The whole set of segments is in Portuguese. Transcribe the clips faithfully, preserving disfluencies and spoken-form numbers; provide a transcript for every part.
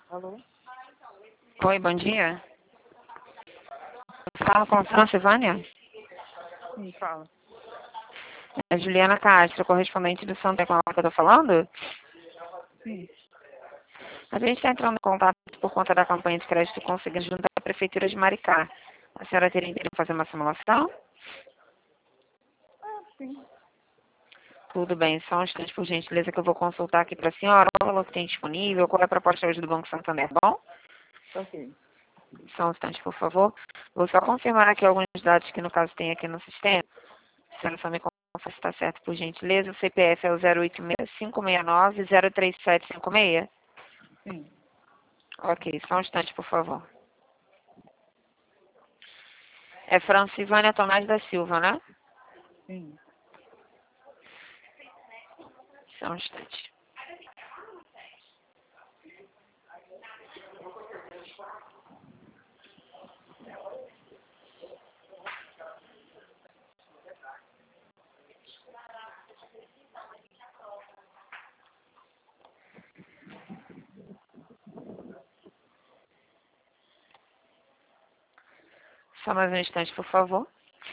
Alô? Oi, bom dia. Fala com a Francivânia? Sim, fala. É Juliana Castro, correspondente do Santa com a que eu tô falando? Sim. A gente está entrando em contato por conta da campanha de crédito conseguindo junto à Prefeitura de Maricá. A senhora teria interesse em fazer uma simulação? Ah, sim. Tudo bem, só um instante, por gentileza, que eu vou consultar aqui para a senhora qual é o valor que tem disponível, qual é a proposta hoje do Banco Santander, tá bom? Ok. Só um instante, por favor. Vou só confirmar aqui alguns dados que, no caso, tem aqui no sistema. A senhora só me confirma se está certo, por gentileza. O C P F é o zero oito seis, cinco seis nove, zero três sete cinco seis. Sim. Ok, só um instante, por favor. É Francivânia Tomás da Silva, né? Sim. Só um instante. Só mais um instante, por favor.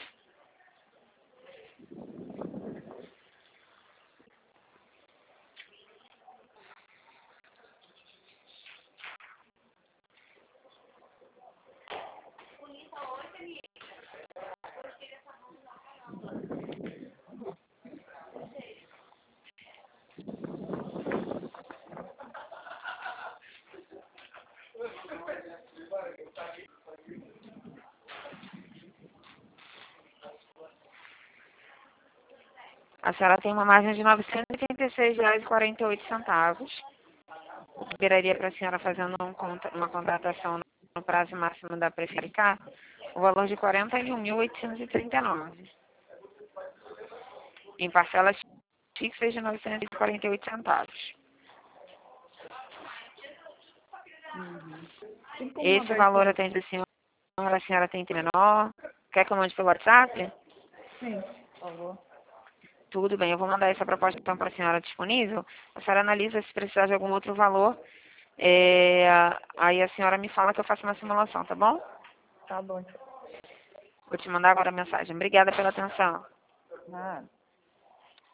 A senhora tem uma margem de novecentos e oitenta e seis reais e quarenta e oito centavos. O que liberaria para a senhora fazendo um conta- uma contratação no prazo máximo da Prefeitura, o valor de quarenta e um mil oitocentos e trinta e nove. Em parcelas fixas de novecentos e quarenta e oito centavos. Uhum. Tem como Esse mandar isso valor aí? atende a senhora, a senhora tem menor. Quer que eu mande pelo WhatsApp? Sim, por favor. Tudo bem, eu vou mandar essa proposta então para a senhora disponível. A senhora analisa se precisar de algum outro valor. É, aí a senhora me fala que eu faço uma simulação, tá bom? Tá bom, então. Vou te mandar agora a mensagem. Obrigada pela atenção. Nada.